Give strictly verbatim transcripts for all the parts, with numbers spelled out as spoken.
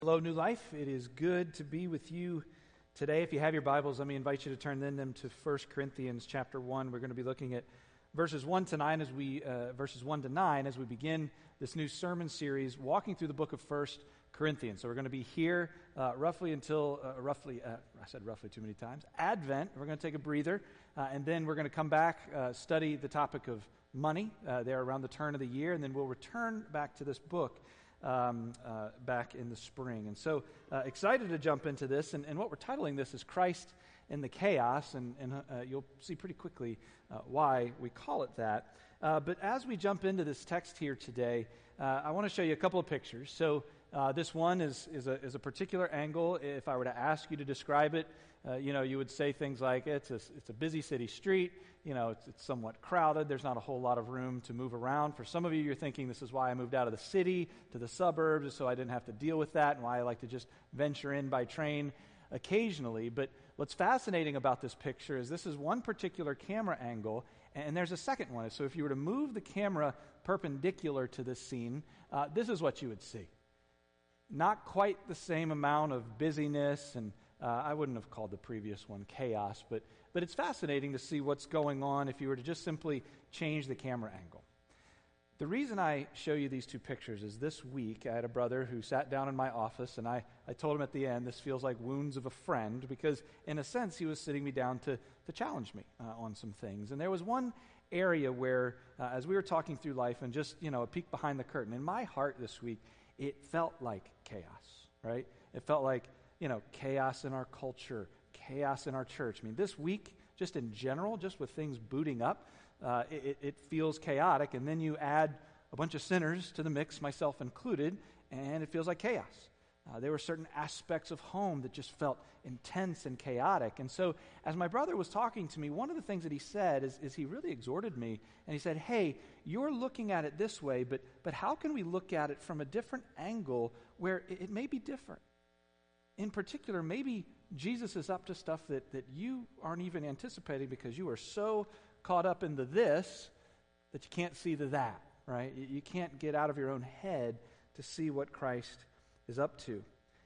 Hello, New Life. It is good to be with you today. If you have your Bibles, let me invite you to turn in them to First Corinthians chapter one. We're going to be looking at verses one to nine as we uh, verses one to nine as we begin this new sermon series, walking through the book of First Corinthians. So we're going to be here uh, roughly until uh, roughly uh, I said roughly too many times Advent. We're going to take a breather, uh, and then we're going to come back, uh, study the topic of money uh, there around the turn of the year, and then we'll return back to this book. Um, uh, back in the spring. And so uh, excited to jump into this. And, and what we're titling this is Christ in the Chaos. And, and uh, you'll see pretty quickly uh, why we call it that. Uh, but as we jump into this text here today, uh, I want to show you a couple of pictures. So uh, this one is, is, a, is a particular angle. If I were to ask you to describe it, uh, you know, you would say things like, it's a, it's a busy city street. You know, it's, it's somewhat crowded. There's not a whole lot of room to move around. For some of you, you're thinking this is why I moved out of the city to the suburbs, so I didn't have to deal with that, and why I like to just venture in by train occasionally. But what's fascinating about this picture is this is one particular camera angle, and there's a second one. So if you were to move the camera perpendicular to this scene, uh, this is what you would see. Not quite the same amount of busyness, and uh, I wouldn't have called the previous one chaos, but, but it's fascinating to see what's going on if you were to just simply change the camera angle. The reason I show you these two pictures is this week I had a brother who sat down in my office, and I, I told him at the end, this feels like wounds of a friend, because in a sense he was sitting me down to, to challenge me uh, on some things. And there was one area where, uh, as we were talking through life and just, you know, a peek behind the curtain, in my heart this week, it felt like chaos, right? It felt like, you know, chaos in our culture, chaos in our church. I mean, this week, just in general, just with things booting up, uh, it, it feels chaotic. And then you add a bunch of sinners to the mix, myself included, and it feels like chaos. Uh, there were certain aspects of home that just felt intense and chaotic. And so as my brother was talking to me, one of the things that he said is, is he really exhorted me, and he said, hey, you're looking at it this way, but, but how can we look at it from a different angle where it, it may be different? In particular, maybe Jesus is up to stuff that, that you aren't even anticipating because you are so caught up in the this that you can't see the that, right? You, you can't get out of your own head to see what Christ is up to.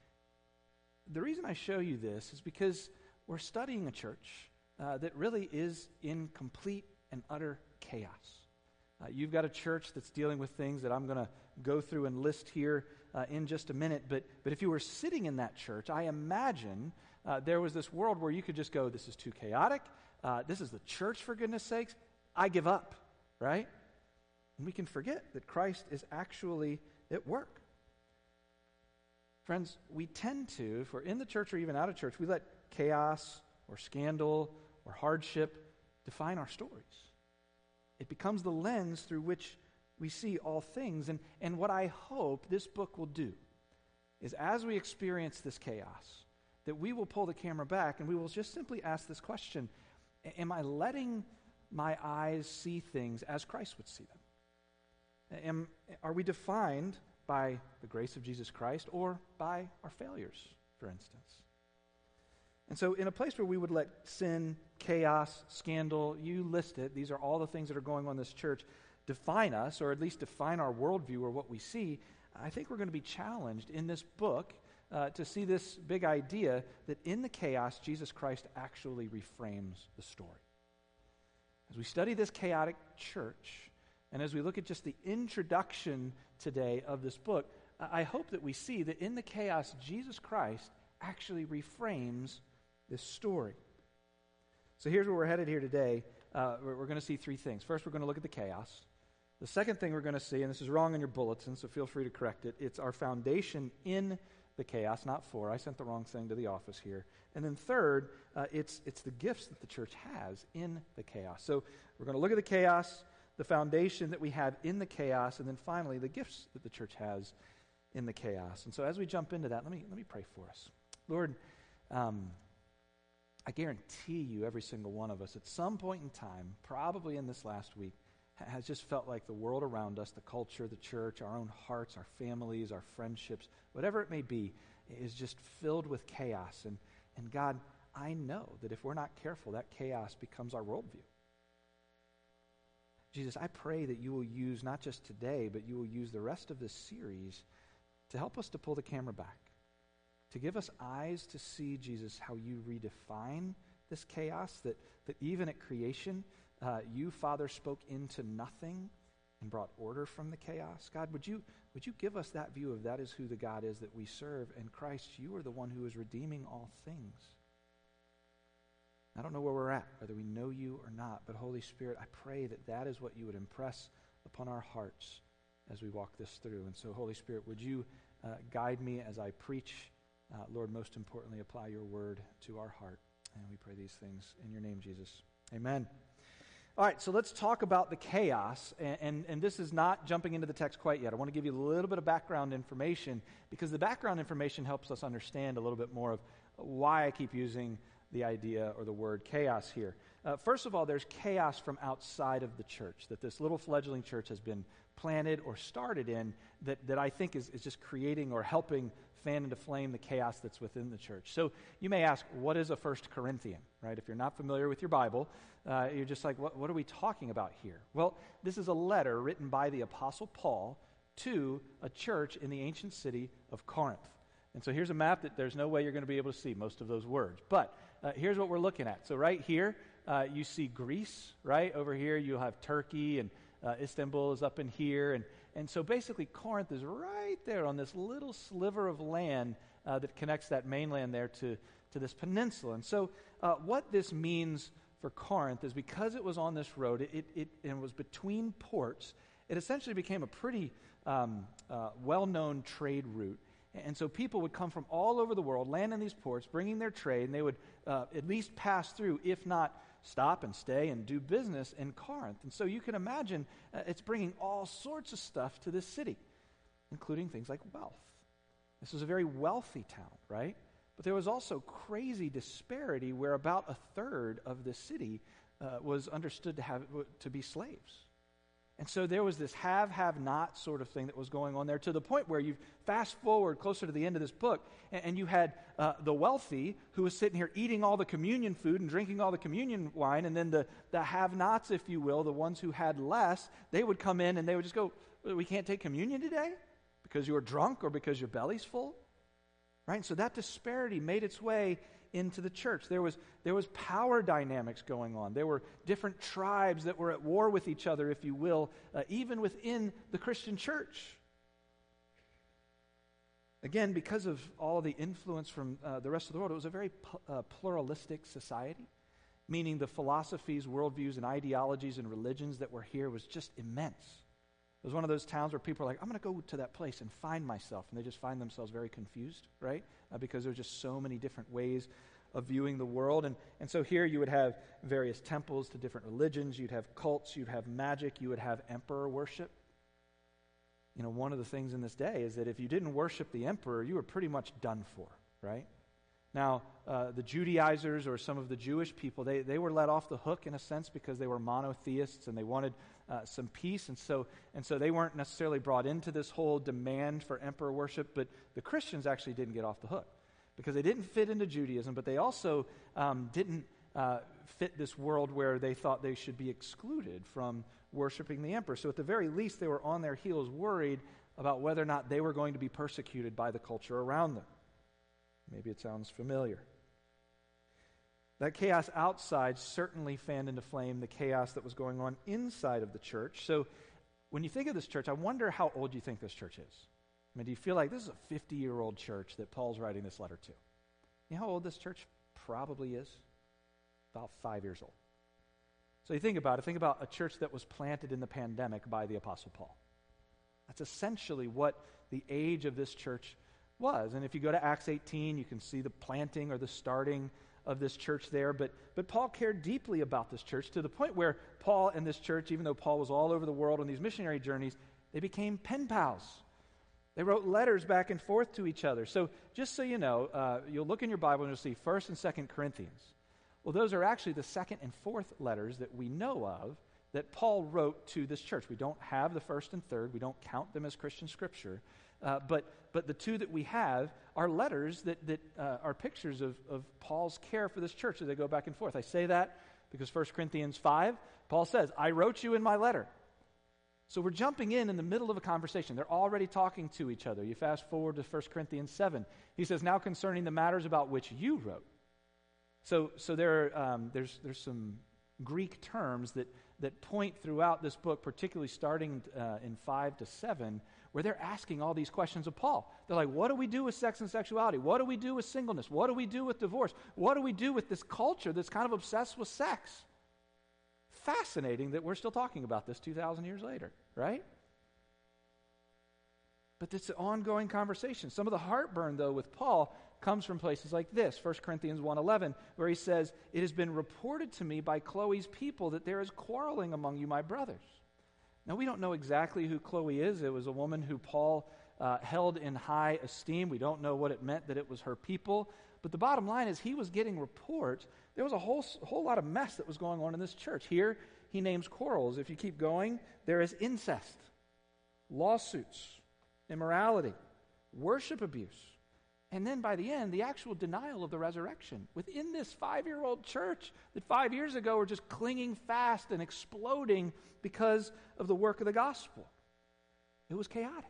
The reason I show you this is because we're studying a church uh, that really is in complete and utter chaos. Uh, you've got a church that's dealing with things that I'm going to go through and list here uh, in just a minute. But but if you were sitting in that church, I imagine uh, there was this world where you could just go, this is too chaotic. Uh, this is the church, for goodness sakes. I give up, right? And we can forget that Christ is actually at work. Friends, we tend to, if we're in the church or even out of church, we let chaos or scandal or hardship define our stories. It becomes the lens through which we see all things. And, and what I hope this book will do is as we experience this chaos, that we will pull the camera back and we will just simply ask this question, am I letting my eyes see things as Christ would see them? Am, are we defined by the grace of Jesus Christ or by our failures, for instance? And so in a place where we would let sin, chaos, scandal, you list it, these are all the things that are going on in this church, define us, or at least define our worldview or what we see, I think we're going to be challenged in this book uh, to see this big idea that in the chaos, Jesus Christ actually reframes the story. As we study this chaotic church, and as we look at just the introduction today of this book, I hope that we see that in the chaos, Jesus Christ actually reframes this story. So here's where we're headed here today. Uh, we're we're going to see three things. First, we're going to look at the chaos. The second thing we're going to see, and this is wrong in your bulletin, so feel free to correct it, it's our foundation in the chaos, not for. I sent the wrong thing to the office here. And then third, uh, it's it's the gifts that the church has in the chaos. So we're going to look at the chaos, the foundation that we have in the chaos, and then finally the gifts that the church has in the chaos. And so as we jump into that, let me let me pray for us. Lord, um, I guarantee you every single one of us at some point in time, probably in this last week, has just felt like the world around us, the culture, the church, our own hearts, our families, our friendships, whatever it may be, is just filled with chaos. And, and God, I know that if we're not careful, that chaos becomes our worldview. Jesus, I pray that you will use not just today, but you will use the rest of this series to help us to pull the camera back, to give us eyes to see, Jesus, how you redefine this chaos, that, that even at creation, uh, you, Father, spoke into nothing and brought order from the chaos. God, would you, would you give us that view of that is who the God is that we serve, and Christ, you are the one who is redeeming all things. I don't know where we're at, whether we know you or not, but Holy Spirit, I pray that that is what you would impress upon our hearts as we walk this through. And so, Holy Spirit, would you uh, guide me as I preach? Uh, Lord, most importantly, apply your word to our heart. And we pray these things in your name, Jesus. Amen. All right, so let's talk about the chaos. And, and, and this is not jumping into the text quite yet. I want to give you a little bit of background information, because the background information helps us understand a little bit more of why I keep using the idea or the word chaos here. Uh, first of all, there's chaos from outside of the church, that this little fledgling church has been planted or started in that, that I think is, is just creating or helping fan into flame the chaos that's within the church. So you may ask, what is a First Corinthian, right? If you're not familiar with your Bible, uh, you're just like, what, what are we talking about here? Well, this is a letter written by the Apostle Paul to a church in the ancient city of Corinth. And so here's a map that there's no way you're going to be able to see most of those words. But uh, here's what we're looking at. So right here, uh, you see Greece, right? Over here, you'll have Turkey, and uh, Istanbul is up in here. And, and so basically, Corinth is right there on this little sliver of land uh, that connects that mainland there to, to this peninsula. And so uh, what this means for Corinth is, because it was on this road, it, it, it, and it was between ports, it essentially became a pretty um, uh, well-known trade route. And so people would come from all over the world, land in these ports, bringing their trade, and they would uh, at least pass through, if not stop and stay and do business in Corinth. And so you can imagine uh, it's bringing all sorts of stuff to this city, including things like wealth. This was a very wealthy town, right? But there was also crazy disparity where about a third of the city uh, was understood to have to be slaves. And so there was this have, have not sort of thing that was going on there, to the point where you fast forward closer to the end of this book, and, and you had uh, the wealthy who was sitting here eating all the communion food and drinking all the communion wine, and then the, the have-nots, if you will, the ones who had less, they would come in and they would just go, we can't take communion today because you were drunk or because your belly's full, right? And so that disparity made its way into the church. There was there was power dynamics going on. There were different tribes that were at war with each other, if you will, uh, even within the Christian church. Again, because of all the influence from uh, the rest of the world, it was a very pu- uh, pluralistic society, meaning the philosophies, worldviews, and ideologies and religions that were here was just immense. It was one of those towns where people are like, I'm going to go to that place and find myself. And they just find themselves very confused, right? Uh, because there's just so many different ways of viewing the world. And, and so here you would have various temples to different religions. You'd have cults. You'd have magic. You would have emperor worship. You know, one of the things in this day is that if you didn't worship the emperor, you were pretty much done for, right? Now, uh, the Judaizers or some of the Jewish people, they, they were let off the hook in a sense because they were monotheists and they wanted uh, some peace. And so, and so they weren't necessarily brought into this whole demand for emperor worship, but the Christians actually didn't get off the hook because they didn't fit into Judaism, but they also um, didn't uh, fit this world where they thought they should be excluded from worshiping the emperor. So at the very least, they were on their heels worried about whether or not they were going to be persecuted by the culture around them. Maybe it sounds familiar. That chaos outside certainly fanned into flame the chaos that was going on inside of the church. So when you think of this church, I wonder how old you think this church is. I mean, do you feel like this is a fifty-year-old church that Paul's writing this letter to? You know how old this church probably is? About five years old. So you think about it. Think about a church that was planted in the pandemic by the Apostle Paul. That's essentially what the age of this church was. And if you go to Acts eighteen, you can see the planting or the starting of this church there. But, but Paul cared deeply about this church to the point where Paul and this church, even though Paul was all over the world on these missionary journeys, they became pen pals. They wrote letters back and forth to each other. So just so you know, uh, you'll look in your Bible and you'll see First and Second Corinthians. Well, those are actually the second and fourth letters that we know of that Paul wrote to this church. We don't have the first and third. We don't count them as Christian scripture. Uh, but but the two that we have are letters that, that uh, are pictures of, of Paul's care for this church as they go back and forth. I say that because First Corinthians five, Paul says, I wrote you in my letter. So we're jumping in in the middle of a conversation. They're already talking to each other. You fast forward to First Corinthians seven. He says, now concerning the matters about which you wrote. So so there, um, there's, there's some Greek terms that, that point throughout this book, particularly starting uh, in five to seven, where they're asking all these questions of Paul. They're like, what do we do with sex and sexuality? What do we do with singleness? What do we do with divorce? What do we do with this culture that's kind of obsessed with sex? Fascinating that we're still talking about this two thousand years later, right? But it's an ongoing conversation. Some of the heartburn, though, with Paul comes from places like this, First Corinthians one eleven, where he says, it has been reported to me by Chloe's people that there is quarreling among you, my brothers. Now, we don't know exactly who Chloe is. It was a woman who Paul uh, held in high esteem. We don't know what it meant that it was her people. But the bottom line is he was getting reports. There was a whole, whole lot of mess that was going on in this church. Here, he names quarrels. If you keep going, there is incest, lawsuits, immorality, worship abuse, and then by the end, the actual denial of the resurrection within this five-year-old church that five years ago were just clinging fast and exploding because of the work of the gospel. It was chaotic.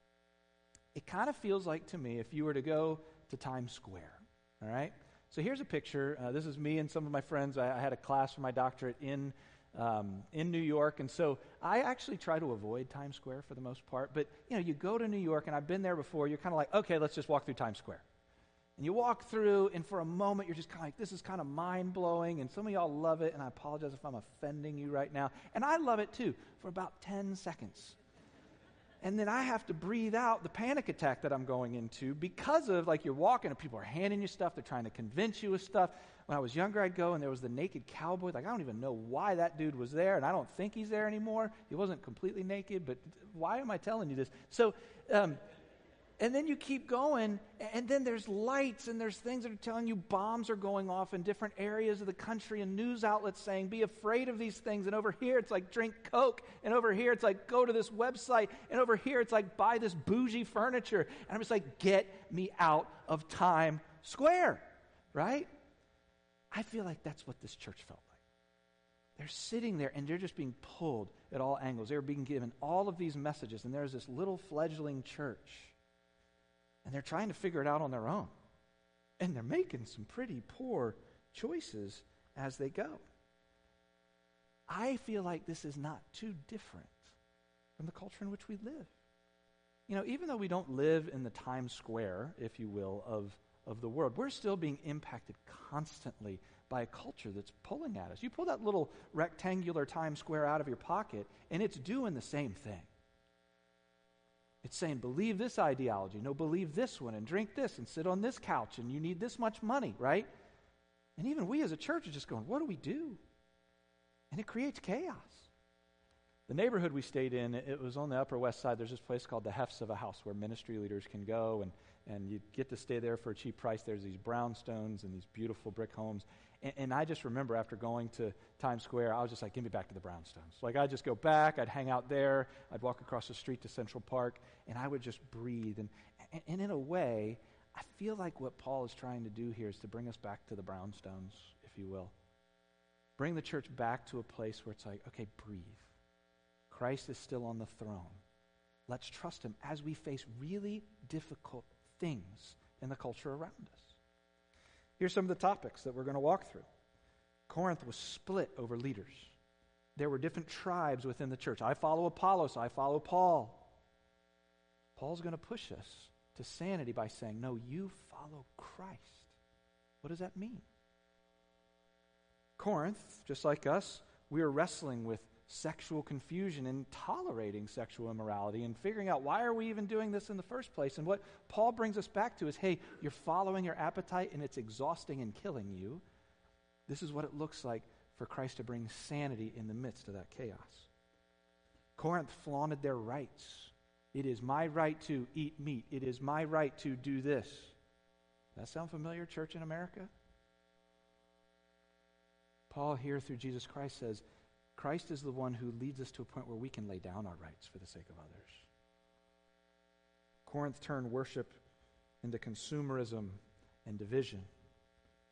It kind of feels like to me if you were to go to Times Square, all right? So here's a picture. Uh, this is me and some of my friends. I, I had a class for my doctorate in Um, in New York, and so I actually try to avoid Times Square for the most part, but you know, you go to New York, and I've been there before, you're kind of like, okay, let's just walk through Times Square. And you walk through, and for a moment, you're just kind of like, this is kind of mind-blowing, and some of y'all love it, and I apologize if I'm offending you right now, and I love it too, for about ten seconds. And then I have to breathe out the panic attack that I'm going into because of, like, you're walking and people are handing you stuff. They're trying to convince you of stuff. When I was younger, I'd go and there was the naked cowboy. Like, I don't even know why that dude was there, and I don't think he's there anymore. He wasn't completely naked, but why am I telling you this? So, um, and then you keep going, and then there's lights, and there's things that are telling you bombs are going off in different areas of the country, and news outlets saying, be afraid of these things. And over here, it's like, drink Coke. And over here, it's like, go to this website. And over here, it's like, buy this bougie furniture. And I'm just like, get me out of Times Square, right? I feel like that's what this church felt like. They're sitting there, and they're just being pulled at all angles. They're being given all of these messages, and there's this little fledgling church. And they're trying to figure it out on their own. And they're making some pretty poor choices as they go. I feel like this is not too different from the culture in which we live. You know, even though we don't live in the Times Square, if you will, of, of the world, we're still being impacted constantly by a culture that's pulling at us. You pull that little rectangular Times Square out of your pocket, and it's doing the same thing. It's saying, believe this ideology. No, believe this one, and drink this, and sit on this couch, and you need this much money, right? And even we as a church are just going, what do we do? And it creates chaos. The neighborhood we stayed in, it was on the Upper West Side. There's this place called the Hefts of a House where ministry leaders can go, and, and you get to stay there for a cheap price. There's these brownstones and these beautiful brick homes. And, and I just remember after going to Times Square, I was just like, give me back to the brownstones. Like, I'd just go back, I'd hang out there, I'd walk across the street to Central Park, and I would just breathe. And, and, and in a way, I feel like what Paul is trying to do here is to bring us back to the brownstones, if you will. Bring the church back to a place where it's like, okay, breathe. Christ is still on the throne. Let's trust him as we face really difficult things in the culture around us. Here's some of the topics that we're going to walk through. Corinth was split over leaders. There were different tribes within the church. I follow Apollos, I follow Paul. Paul's going to push us to sanity by saying, no, you follow Christ. What does that mean? Corinth, just like us, we are wrestling with sexual confusion and tolerating sexual immorality and figuring out why are we even doing this in the first place. And what Paul brings us back to is, hey, you're following your appetite and it's exhausting and killing you. This is what it looks like for Christ to bring sanity in the midst of that chaos. Corinth flaunted their rights. It is my right to eat meat. It is my right to do this. Does that sound familiar, church in America? Paul here through Jesus Christ says, Christ is the one who leads us to a point where we can lay down our rights for the sake of others. Corinth turned worship into consumerism and division.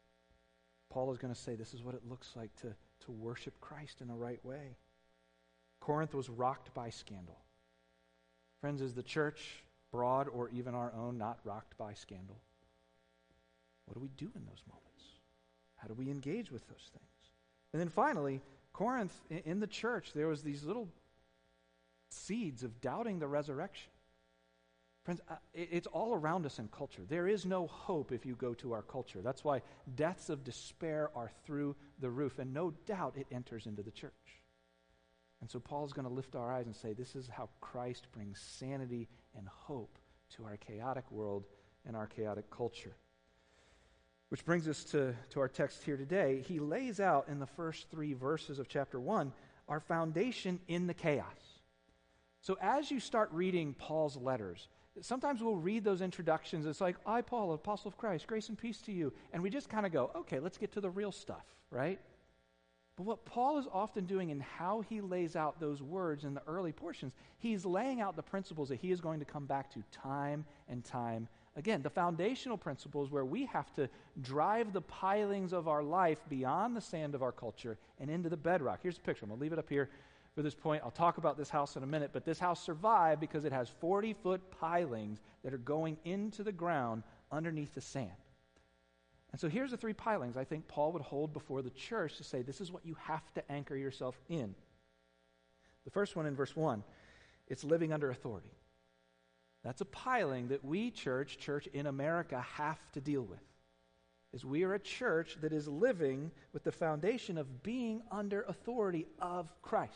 Paul is going to say this is what it looks like to, to worship Christ in a right way. Corinth was rocked by scandal. Friends, is the church, broad or even our own, not rocked by scandal? What do we do in those moments? How do we engage with those things? And then finally, Corinth, in the church, there was these little seeds of doubting the resurrection. Friends, it's all around us in culture. There is no hope if you go to our culture. That's why deaths of despair are through the roof, and no doubt it enters into the church. And so Paul's going to lift our eyes and say, this is how Christ brings sanity and hope to our chaotic world and our chaotic culture. Which brings us to, to our text here today. He lays out in the first three verses of chapter one our foundation in the chaos. So as you start reading Paul's letters, sometimes we'll read those introductions. It's like, I, Paul, apostle of Christ, grace and peace to you. And we just kind of go, okay, let's get to the real stuff, right? But what Paul is often doing in how he lays out those words in the early portions, he's laying out the principles that he is going to come back to time and time again. The foundational principles where we have to drive the pilings of our life beyond the sand of our culture and into the bedrock. Here's the picture. I'm going to leave it up here for this point. I'll talk about this house in a minute, but this house survived because it has forty-foot pilings that are going into the ground underneath the sand. And so here's the three pilings I think Paul would hold before the church to say this is what you have to anchor yourself in. The first one in verse one, it's living under authority. That's a piling that we, church, church in America, have to deal with. Is we are a church that is living with the foundation of being under authority of Christ.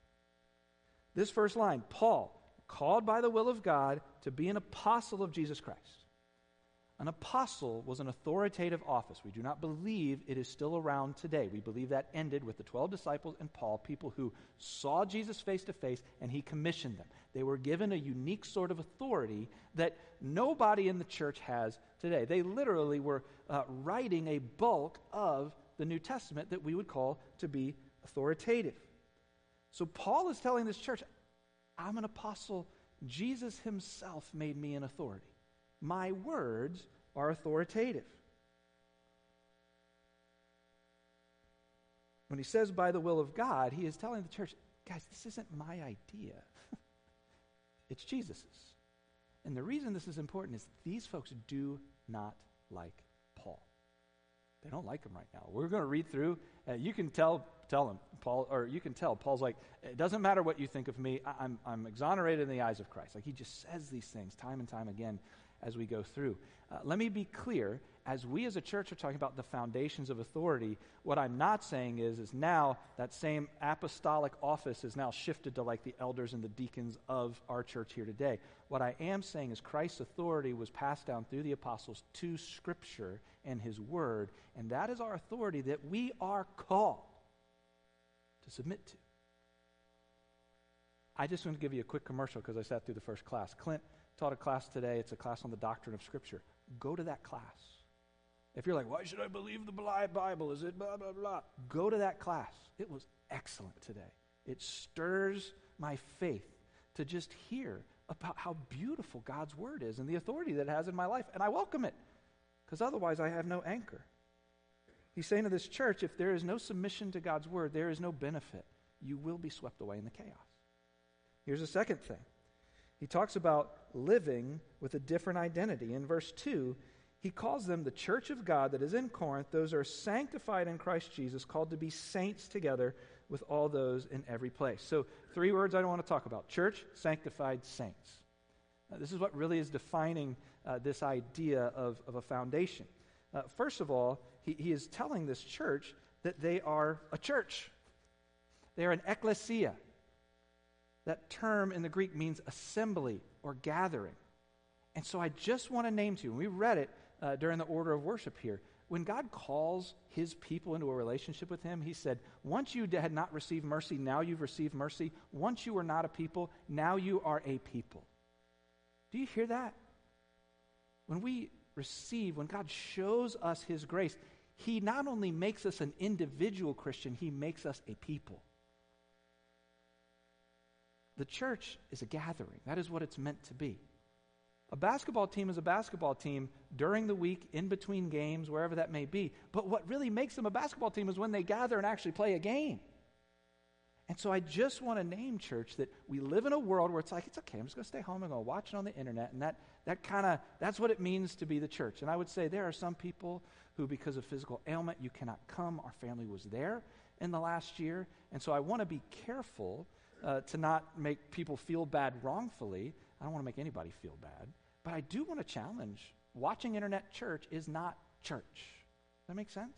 This first line, Paul, called by the will of God to be an apostle of Jesus Christ. An apostle was an authoritative office. We do not believe it is still around today. We believe that ended with the twelve disciples and Paul, people who saw Jesus face to face, and he commissioned them. They were given a unique sort of authority that nobody in the church has today. They literally were uh, writing a bulk of the New Testament that we would call to be authoritative. So Paul is telling this church, I'm an apostle. Jesus himself made me an authority. My words are authoritative. When he says by the will of God, he is telling the church, guys, this isn't my idea. It's Jesus's. And the reason this is important is these folks do not like Paul. They don't like him right now. We're going to read through. Uh, you can tell tell him, Paul, or you can tell Paul's like, it doesn't matter what you think of me. I, I'm I'm exonerated in the eyes of Christ. Like he just says these things time and time again as we go through. Uh, let me be clear. As we as a church are talking about the foundations of authority, what I'm not saying is, is now that same apostolic office is now shifted to like the elders and the deacons of our church here today. What I am saying is Christ's authority was passed down through the apostles to Scripture and His Word, and that is our authority that we are called to submit to. I just want to give you a quick commercial because I sat through the first class. Clint taught a class today. It's a class on the doctrine of Scripture. Go to that class. If you're like, why should I believe the Bible? Is it blah, blah, blah? Go to that class. It was excellent today. It stirs my faith to just hear about how beautiful God's Word is and the authority that it has in my life. And I welcome it because otherwise I have no anchor. He's saying to this church, if there is no submission to God's Word, there is no benefit. You will be swept away in the chaos. Here's a second thing. He talks about living with a different identity. In verse two, he calls them the church of God that is in Corinth. Those are sanctified in Christ Jesus, called to be saints together with all those in every place. So three words I don't want to talk about. Church, sanctified, saints. Uh, this is what really is defining uh, this idea of, of a foundation. Uh, first of all, he, he is telling this church that they are a church. They are an ecclesia. That term in the Greek means assembly or gathering. And so I just want to name to you, and we read it uh, during the order of worship here. When God calls his people into a relationship with him, he said, once you had not received mercy, now you've received mercy. Once you were not a people, now you are a people. Do you hear that? When we receive, when God shows us his grace, he not only makes us an individual Christian, he makes us a people. The church is a gathering. That is what it's meant to be. A basketball team is a basketball team during the week, in between games, wherever that may be. But what really makes them a basketball team is when they gather and actually play a game. And so I just want to name, church, that we live in a world where it's like, it's okay, I'm just going to stay home and go watch it on the internet. And that, that kind of, that's what it means to be the church. And I would say there are some people who, because of physical ailment, you cannot come. Our family was there in the last year. And so I want to be careful uh, to not make people feel bad wrongfully. I don't want to make anybody feel bad. But I do want to challenge, watching internet church is not church. Does that make sense?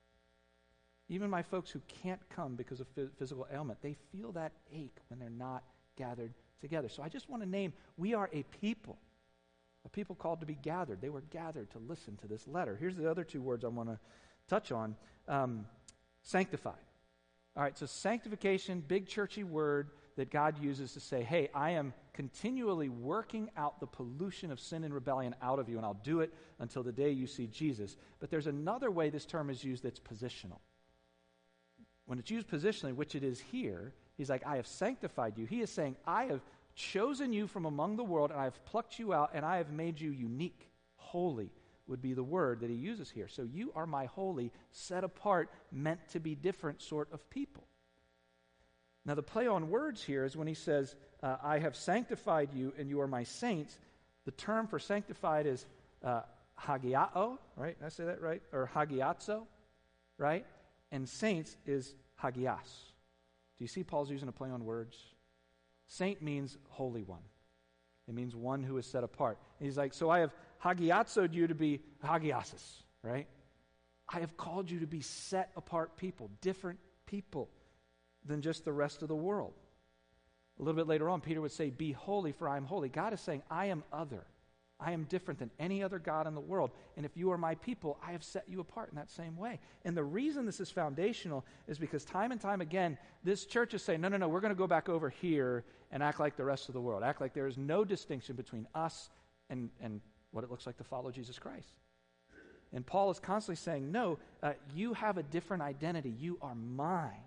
Even my folks who can't come because of f- physical ailment, they feel that ache when they're not gathered together. So I just want to name, we are a people, a people called to be gathered. They were gathered to listen to this letter. Here's the other two words I want to touch on. Um, sanctified. All right, so sanctification, big churchy word that God uses to say, hey, I am continually working out the pollution of sin and rebellion out of you, and I'll do it until the day you see Jesus. But there's another way this term is used that's positional. When it's used positionally, which it is here, he's like, I have sanctified you. He is saying, I have chosen you from among the world, and I have plucked you out, and I have made you unique. Holy would be the word that he uses here. So you are my holy, set apart, meant to be different sort of people. Now the play on words here is when he says, uh, I have sanctified you, and you are my saints. The term for sanctified is uh, hagiao, right? Did I say that right? Or hagiazo, right? And saints is hagias. Do you see Paul's using a play on words? Saint means holy one. It means one who is set apart. And he's like, so I have hagiazoed you to be hagiasis, right? I have called you to be set apart people, different people than just the rest of the world. A little bit later on, Peter would say, be holy, for I am holy. God is saying, I am other. I am different than any other God in the world. And if you are my people, I have set you apart in that same way. And the reason this is foundational is because time and time again, this church is saying, no, no, no, we're going to go back over here and act like the rest of the world. Act like there is no distinction between us and, and what it looks like to follow Jesus Christ. And Paul is constantly saying, no, uh, you have a different identity. You are mine.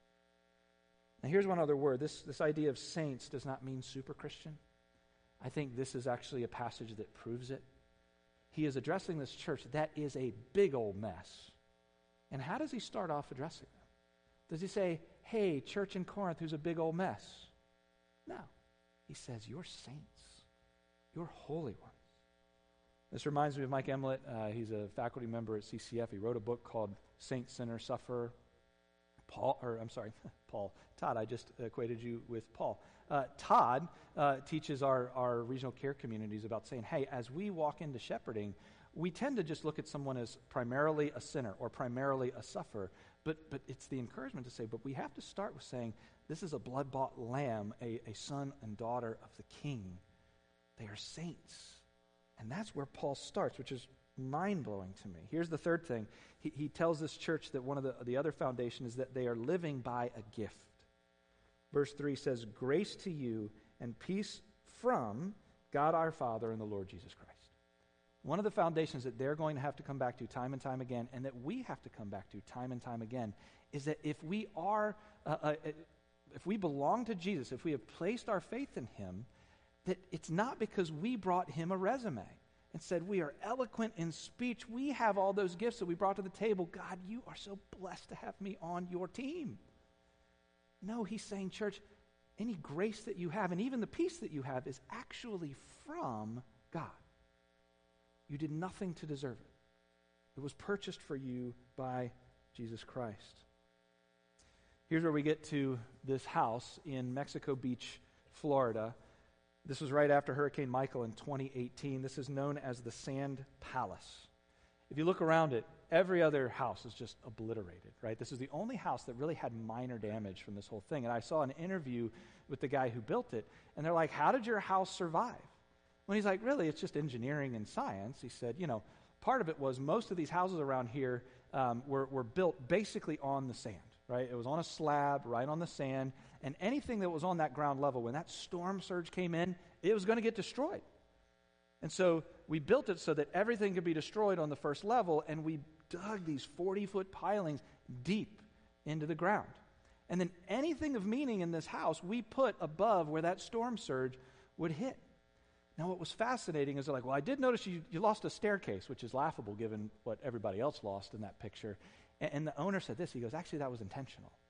Now here's one other word. This, this idea of saints does not mean super Christian. I think this is actually a passage that proves it. He is addressing this church that is a big old mess. And how does he start off addressing them? Does he say, hey, church in Corinth who's a big old mess? No. He says, you're saints. You're holy ones. This reminds me of Mike Emlet. Uh, he's a faculty member at C C F. He wrote a book called Saint, Sinner, Sufferer. Paul, or I'm sorry, Paul, Todd, I just equated you with Paul. Uh, Todd uh, teaches our, our regional care communities about saying, hey, as we walk into shepherding, we tend to just look at someone as primarily a sinner or primarily a sufferer. But but it's the encouragement to say, but we have to start with saying, this is a blood-bought lamb, a, a son and daughter of the King. They are saints. And that's where Paul starts, which is mind-blowing to me. Here's the third thing. He, he tells this church that one of the, the other foundation is that they are living by a gift. Verse three says, grace to you and peace from God our Father and the Lord Jesus Christ. One of the foundations that they're going to have to come back to time and time again, and that we have to come back to time and time again, is that if we are, uh, uh, if we belong to Jesus, if we have placed our faith in him, that it's not because we brought him a resume and said, we are eloquent in speech. We have all those gifts that we brought to the table. God, you are so blessed to have me on your team. No, he's saying, church, any grace that you have, and even the peace that you have, is actually from God. You did nothing to deserve it. It was purchased for you by Jesus Christ. Here's where we get to this house in Mexico Beach, Florida. This was right after Hurricane Michael in twenty eighteen. This is known as the Sand Palace. If you look around it, every other house is just obliterated, right? This is the only house that really had minor damage from this whole thing. And I saw an interview with the guy who built it, and they're like, how did your house survive? When he's like, really, it's just engineering and science. He said, you know, part of it was most of these houses around here um, were, were built basically on the sand, right? It was on a slab right on the sand, and anything that was on that ground level, when that storm surge came in, it was going to get destroyed. And so we built it so that everything could be destroyed on the first level, and we dug these forty-foot pilings deep into the ground. And then anything of meaning in this house, we put above where that storm surge would hit. Now, what was fascinating is they're like, well, I did notice you, you lost a staircase, which is laughable given what everybody else lost in that picture. And, and the owner said this. He goes, actually, that was intentional.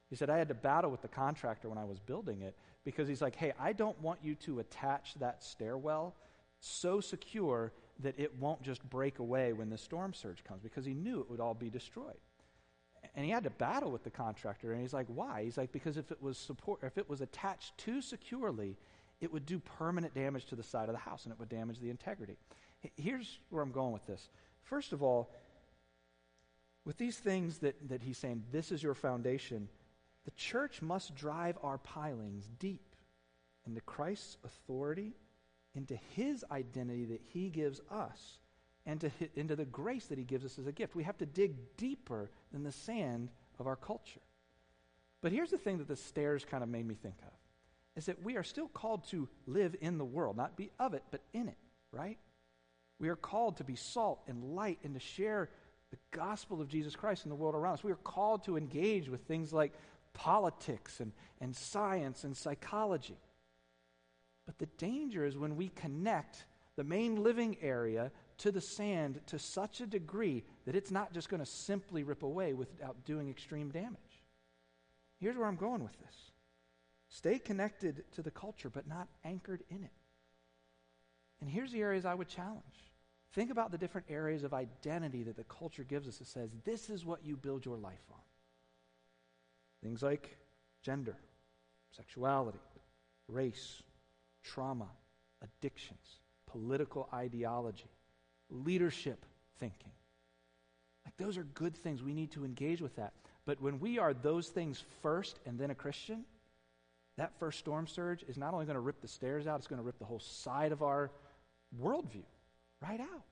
He said, I had to battle with the contractor when I was building it because he's like, hey, I don't want you to attach that stairwell so secure that it won't just break away when the storm surge comes, because he knew it would all be destroyed. And he had to battle with the contractor, and he's like, why? He's like, because if it was support, if it was attached too securely, it would do permanent damage to the side of the house, and it would damage the integrity. Here's where I'm going with this. First of all, with these things that, that he's saying, this is your foundation, the church must drive our pilings deep into Christ's authority, into his identity that he gives us, and to his, into the grace that he gives us as a gift. We have to dig deeper than the sand of our culture. But here's the thing that the stairs kind of made me think of, is that we are still called to live in the world, not be of it, but in it, right? We are called to be salt and light and to share the gospel of Jesus Christ in the world around us. We are called to engage with things like politics and, and science and psychology. But the danger is when we connect the main living area to the sand to such a degree that it's not just going to simply rip away without doing extreme damage. Here's where I'm going with this. Stay connected to the culture, but not anchored in it. And here's the areas I would challenge. Think about the different areas of identity that the culture gives us. It says, this is what you build your life on. Things like gender, sexuality, race, trauma, addictions, political ideology, leadership thinking. Like, those are good things. We need to engage with that. But when we are those things first and then a Christian, that first storm surge is not only going to rip the stairs out, it's going to rip the whole side of our worldview right out.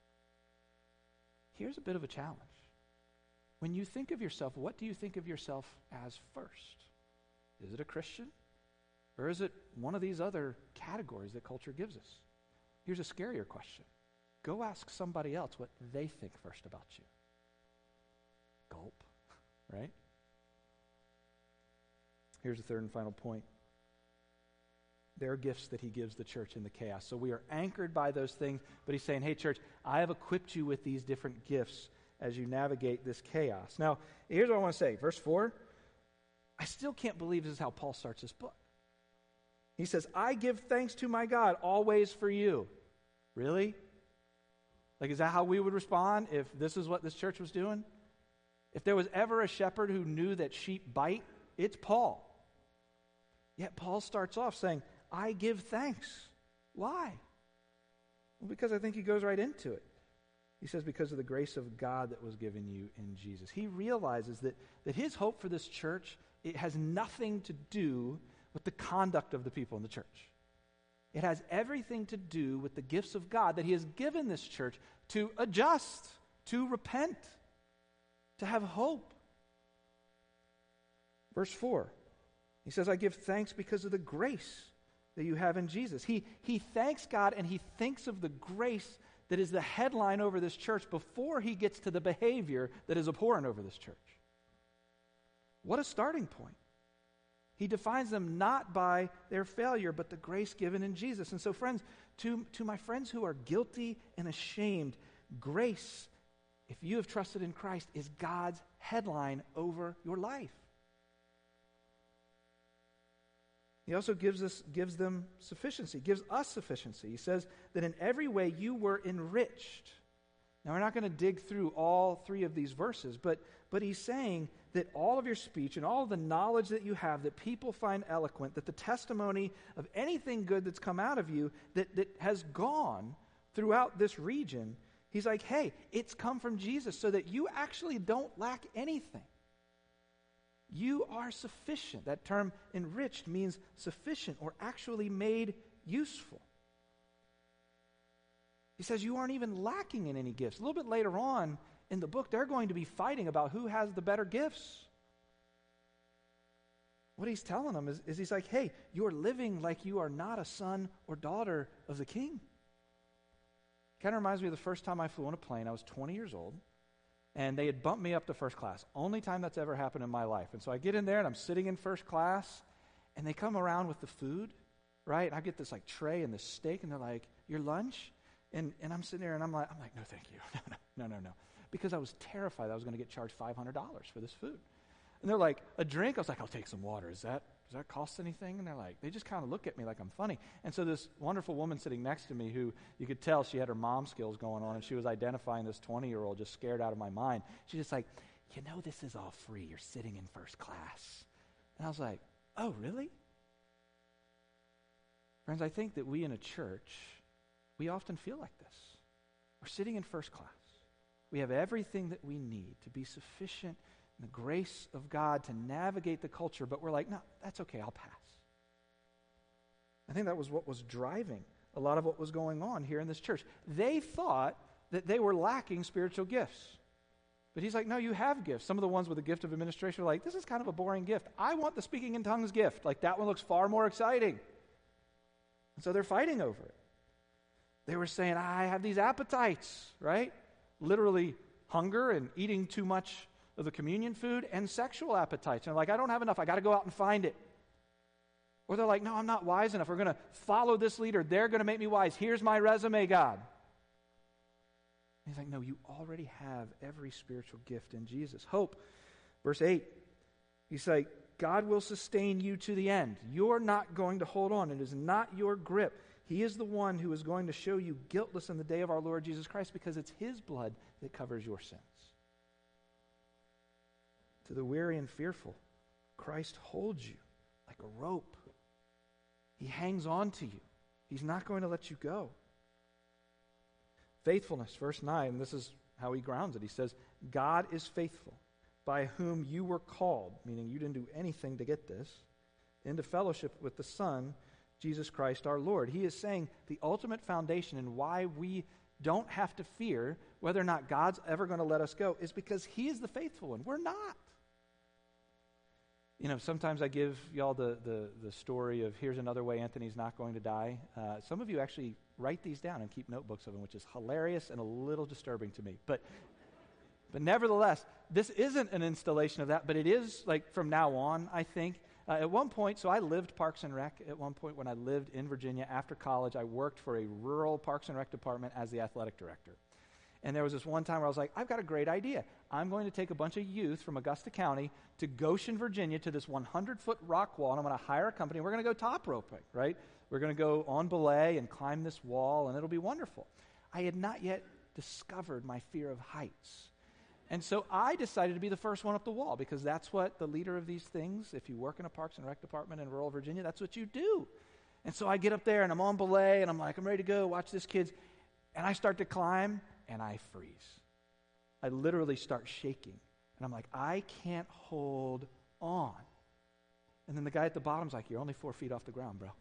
Here's a bit of a challenge. When you think of yourself, what do you think of yourself as first? Is it a Christian? Or is it one of these other categories that culture gives us? Here's a scarier question. Go ask somebody else what they think first about you. Gulp, right? Here's the third and final point. There are gifts that he gives the church in the chaos. So we are anchored by those things, but he's saying, hey, church, I have equipped you with these different gifts as you navigate this chaos. Now, here's what I want to say. Verse four, I still can't believe this is how Paul starts this book. He says, I give thanks to my God always for you. Really? Like, is that how we would respond if this is what this church was doing? If there was ever a shepherd who knew that sheep bite, it's Paul. Yet Paul starts off saying, I give thanks. Why? Well, because I think he goes right into it. He says, because of the grace of God that was given you in Jesus. He realizes that, that his hope for this church, it has nothing to do with the conduct of the people in the church. It has everything to do with the gifts of God that he has given this church to adjust, to repent, to have hope. Verse four, he says, I give thanks because of the grace that you have in Jesus. He, he thanks God and he thinks of the grace that is the headline over this church before he gets to the behavior that is abhorrent over this church. What a starting point. He defines them not by their failure, but the grace given in Jesus. And so, friends, to, to my friends who are guilty and ashamed, grace, if you have trusted in Christ, is God's headline over your life. He also gives us, gives them sufficiency, gives us sufficiency. He says that in every way you were enriched. Now, we're not going to dig through all three of these verses, but, but he's saying that all of your speech and all of the knowledge that you have that people find eloquent, that the testimony of anything good that's come out of you that, that has gone throughout this region, he's like, hey, it's come from Jesus so that you actually don't lack anything. You are sufficient. That term enriched means sufficient or actually made useful. He says you aren't even lacking in any gifts. A little bit later on in the book, they're going to be fighting about who has the better gifts. What he's telling them is, is he's like, hey, you're living like you are not a son or daughter of the king. Kind of reminds me of the first time I flew on a plane. I was twenty years old. And they had bumped me up to first class. Only time that's ever happened in my life. And so I get in there and I'm sitting in first class and they come around with the food, right? And I get this like tray and this steak and they're like, your lunch? And and I'm sitting there and I'm like, I'm like, no, thank you. No, no, no, no, no. Because I was terrified I was going to get charged five hundred dollars for this food. And they're like, a drink? I was like, I'll take some water. Is that, does that cost anything? And they're like, they just kind of look at me like I'm funny. And so this wonderful woman sitting next to me who you could tell she had her mom skills going on, and she was identifying this twenty-year-old just scared out of my mind. She's just like, you know, this is all free. You're sitting in first class. And I was like, oh, really? Friends, I think that we in a church, we often feel like this. We're sitting in first class. We have everything that we need to be sufficient in the grace of God to navigate the culture, but we're like, no, that's okay, I'll pass. I think that was what was driving a lot of what was going on here in this church. They thought that they were lacking spiritual gifts. But he's like, no, you have gifts. Some of the ones with the gift of administration are like, this is kind of a boring gift. I want the speaking in tongues gift. Like, that one looks far more exciting. And so they're fighting over it. They were saying, I have these appetites, right? Literally hunger and eating too much of the communion food and sexual appetites. And they're like, I don't have enough. I got to go out and find it. Or they're like, no, I'm not wise enough. We're going to follow this leader. They're going to make me wise. Here's my resume, God. And he's like, no, you already have every spiritual gift in Jesus. Hope, verse eight, he's like, God will sustain you to the end. You're not going to hold on. It is not your grip. He is the one who is going to show you guiltless in the day of our Lord Jesus Christ, because it's his blood that covers your sins. To the weary and fearful, Christ holds you like a rope. He hangs on to you. He's not going to let you go. Faithfulness, verse nine, this is how he grounds it. He says, God is faithful, by whom you were called, meaning you didn't do anything to get this, into fellowship with the Son, Jesus Christ our Lord. He is saying the ultimate foundation and why we don't have to fear whether or not God's ever going to let us go is because he is the faithful one. We're not. You know, sometimes I give y'all the, the, the story of here's another way Anthony's not going to die. Uh, some of you actually write these down and keep notebooks of them, which is hilarious and a little disturbing to me. But but nevertheless, this isn't an installation of that, but it is like from now on, I think. Uh, at one point, so I lived Parks and Rec. At one point when I lived in Virginia after college, I worked for a rural Parks and Rec department as the athletic director. And there was this one time where I was like, I've got a great idea. I'm going to take a bunch of youth from Augusta County to Goshen, Virginia, to this hundred-foot rock wall, and I'm going to hire a company, and we're going to go top roping, right? We're going to go on belay and climb this wall, and it'll be wonderful. I had not yet discovered my fear of heights. And so I decided to be the first one up the wall, because that's what the leader of these things, if you work in a Parks and Rec department in rural Virginia, that's what you do. And so I get up there, and I'm on belay, and I'm like, I'm ready to go, watch this, kids. And I start to climb, and I freeze. I literally start shaking. And I'm like, I can't hold on. And then the guy at the bottom's like, you're only four feet off the ground, bro.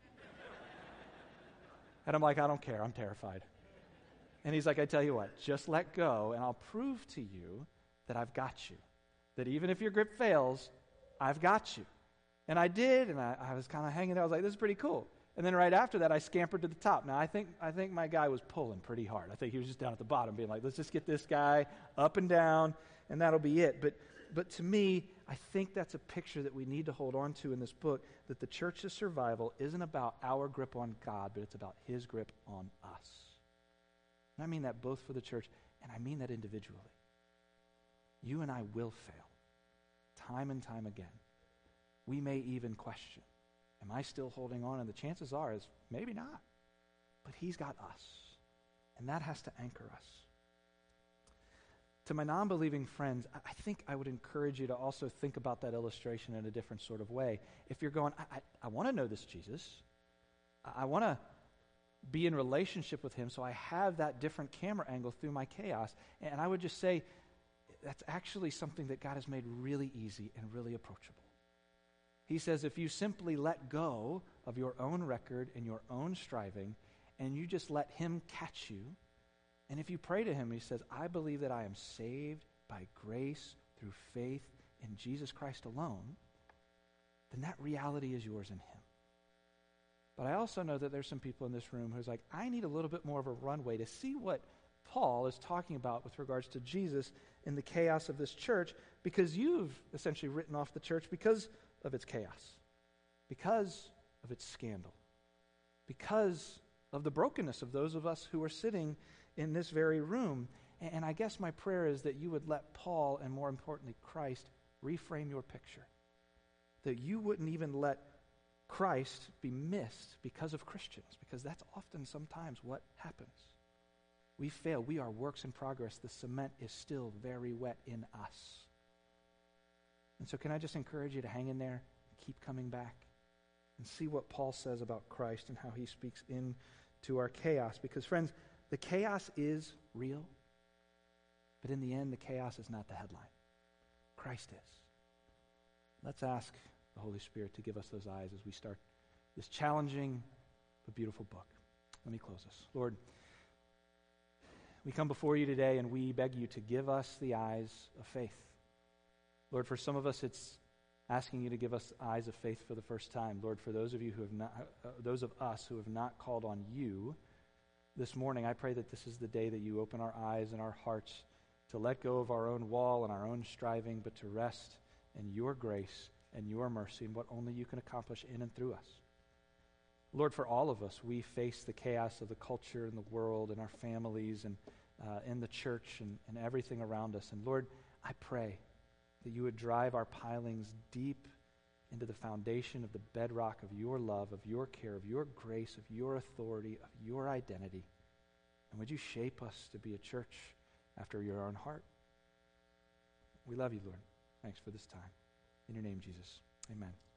And I'm like, I don't care. I'm terrified. And he's like, I tell you what, just let go, and I'll prove to you that I've got you. That even if your grip fails, I've got you. And I did, and I, I was kind of hanging there. I was like, this is pretty cool. And then right after that, I scampered to the top. Now, I think I think my guy was pulling pretty hard. I think he was just down at the bottom being like, let's just get this guy up and down, and that'll be it. But but to me, I think that's a picture that we need to hold on to in this book, that the church's survival isn't about our grip on God, but it's about his grip on us. And I mean that both for the church, and I mean that individually. You and I will fail, time and time again. We may even question, am I still holding on? And the chances are is maybe not. But he's got us. And that has to anchor us. To my non-believing friends, I think I would encourage you to also think about that illustration in a different sort of way. If you're going, I, I, I want to know this Jesus. I, I want to be in relationship with him, so I have that different camera angle through my chaos. And I would just say, that's actually something that God has made really easy and really approachable. He says if you simply let go of your own record and your own striving, and you just let him catch you, and if you pray to him, he says, I believe that I am saved by grace through faith in Jesus Christ alone, then that reality is yours in him. But I also know that there's some people in this room who's like, I need a little bit more of a runway to see what Paul is talking about with regards to Jesus in the chaos of this church, because you've essentially written off the church because of its chaos, because of its scandal, because of the brokenness of those of us who are sitting in this very room. And I guess my prayer is that you would let Paul, and more importantly Christ, reframe your picture. That you wouldn't even let Christ be missed because of Christians, because that's often sometimes what happens. We fail. We are works in progress. The cement is still very wet in us. And so can I just encourage you to hang in there, keep coming back, and see what Paul says about Christ and how he speaks into our chaos. Because, friends, the chaos is real, but in the end, the chaos is not the headline. Christ is. Let's ask the Holy Spirit to give us those eyes as we start this challenging but beautiful book. Let me close this. Lord, we come before you today and we beg you to give us the eyes of faith. Lord, for some of us it's asking you to give us eyes of faith for the first time. Lord, for those of you who have not, uh, those of us who have not called on you this morning, I pray that this is the day that you open our eyes and our hearts to let go of our own wall and our own striving, but to rest in your grace and your mercy and what only you can accomplish in and through us. Lord, for all of us, we face the chaos of the culture and the world and our families and uh, in the church and, and everything around us. And Lord, I pray that you would drive our pilings deep into the foundation of the bedrock of your love, of your care, of your grace, of your authority, of your identity. And would you shape us to be a church after your own heart? We love you, Lord. Thanks for this time. In your name, Jesus. Amen.